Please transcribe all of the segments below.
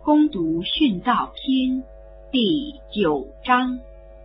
攻读训道篇第9章。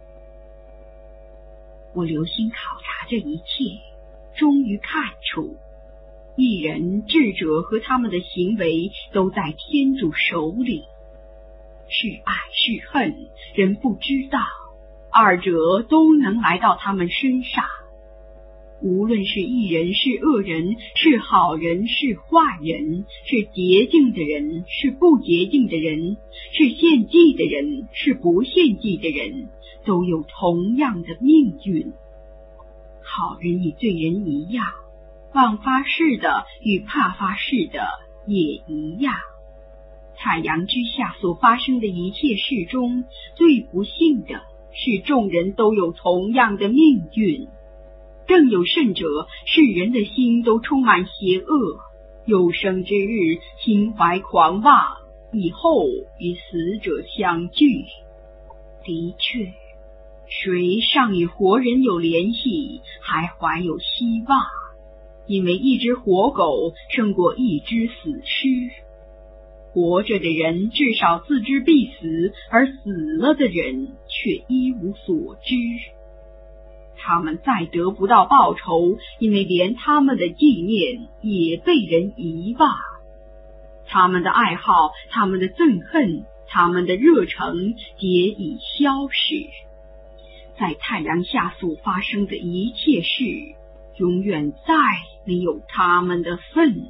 我留心考察这一切，终于看出，一人智者和他们的行为都在天主手里。是爱是恨，人不知道，二者都能来到他们身上。无论是义人是恶人，是好人是坏人，是洁净的人是不洁净的人，是献祭的人是不献祭的人，都有同样的命运。好人与罪人一样，妄发誓的与怕发誓的也一样。太阳之下所发生的一切事中，最不幸的是众人都有同样的命运。更有甚者，世人的心都充满邪恶，有生之日心怀狂妄，以后与死者相聚。的确，谁尚与活人有联系，还怀有希望，因为一只活狗胜过一只死尸。活着的人至少自知必死，而死了的人却一无所知。他们再得不到报酬，因为连他们的纪念也被人遗忘。他们的爱好，他们的憎恨，他们的热诚皆已消逝。在太阳下所发生的一切事，永远再没有他们的份。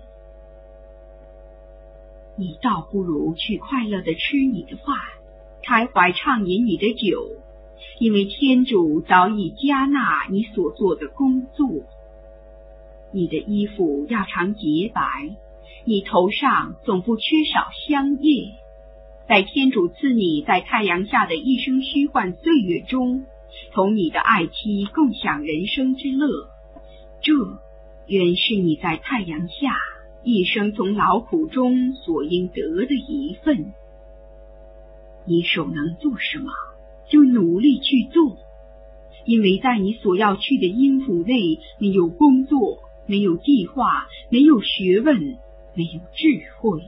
你倒不如去快乐地吃你的饭，开怀畅饮你的酒，因为天主早已加纳你所做的工作。你的衣服要常洁白，你头上总不缺少香叶。在天主赐你在太阳下的一生虚幻岁月中，同你的爱妻共享人生之乐，这原是你在太阳下一生从劳苦中所应得的一份。你手能做什么，就努力去做，因为在你所要去的阴府内，没有工作，没有计划，没有学问，没有智慧。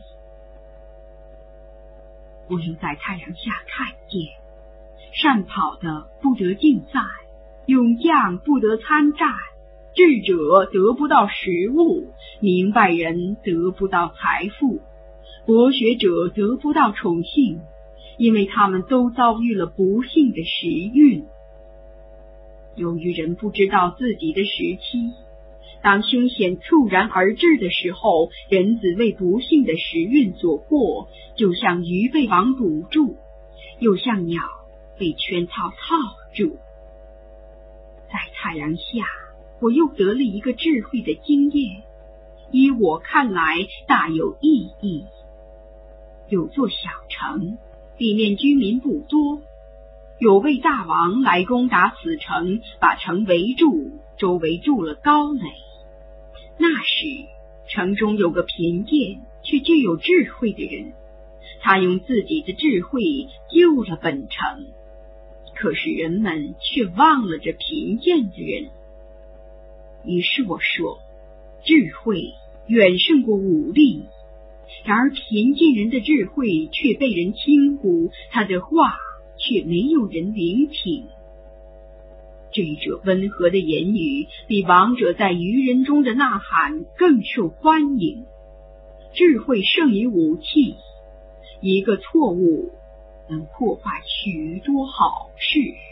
我又在太阳下看见，善跑的不得竞赛，勇将不得参战，智者得不到食物，明白人得不到财富，博学者得不到宠幸，因为他们都遭遇了不幸的时运。由于人不知道自己的时期，当凶险猝然而至的时候，人子为不幸的时运所惑，就像鱼被网堵住，又像鸟被圈套套住。在太阳下，我又得了一个智慧的经验，依我看来大有意义。有座小城，里面居民不多，有位大王来攻打此城，把城围住，周围筑了高垒。那时城中有个贫贱却具有智慧的人，他用自己的智慧救了本城，可是人们却忘了这贫贱的人。于是我说，智慧远胜过武力，然而贫贱人的智慧却被人轻忽，他的话却没有人聆听。这者温和的言语比王者在愚人中的呐喊更受欢迎。智慧胜于武器，一个错误能破坏许多好事。